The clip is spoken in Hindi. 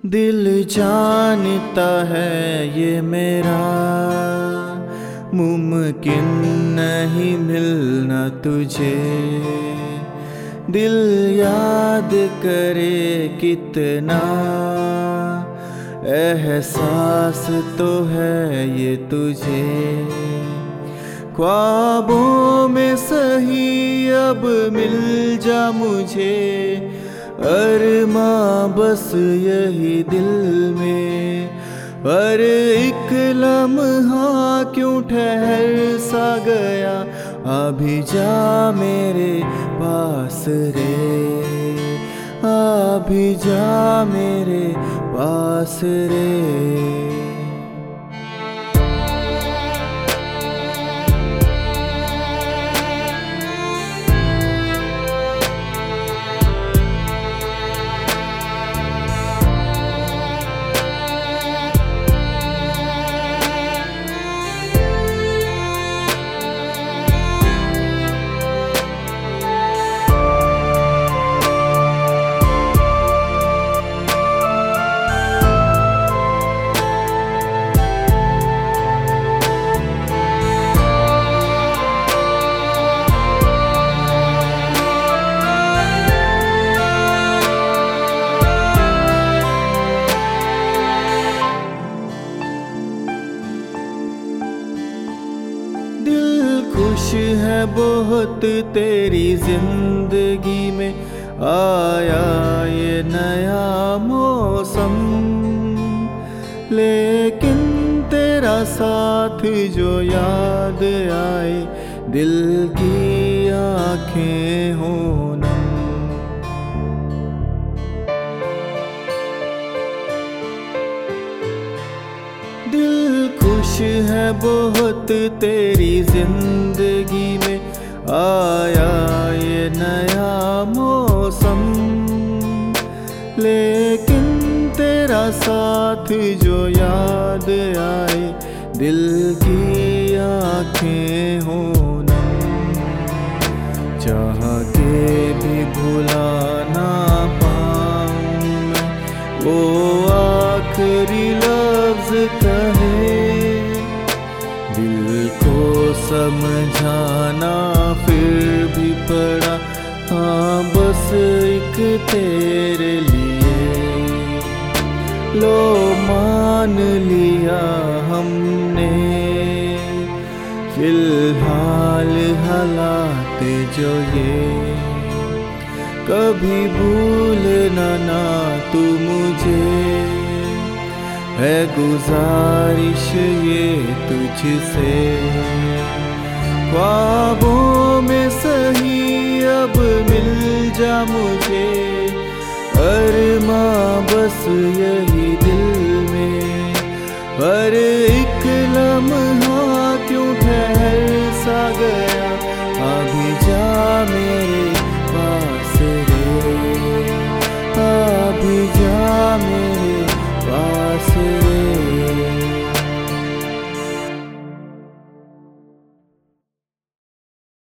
दिल जानता है ये मेरा मुमकिन नहीं मिलना तुझे। दिल याद करे कितना एहसास तो है ये तुझे। ख्वाबों में सही अब मिल जा मुझे, अरमां बस यही दिल में। हर एक लम्हा क्यों ठहर सा गया, अभी जा मेरे पास रे, अभी जा मेरे पास रे। खुश है बहुत तेरी जिंदगी में आया ये नया मौसम, लेकिन तेरा साथ जो याद आए दिल की आंखें हो नम। दिल खुश है बहुत तेरी जिंदगी में आया ये नया मौसम, लेकिन तेरा साथ जो याद आए दिल की आंखें हो नम। चाह के भी भुला ना पाऊं मैं वो आखिरी लफ्ज कहे, दिल को समझाना फिर भी पड़ा हाँ बस एक तेरे लिए। लो मान लिया हमने फिलहाल हालात जो ये, कभी भूलना ना तू मुझे, है गुजारिश ये तुझसे। ख्वाबों में सही अब मिल जा मुझे, अरमां बस यही दिल में। हर एक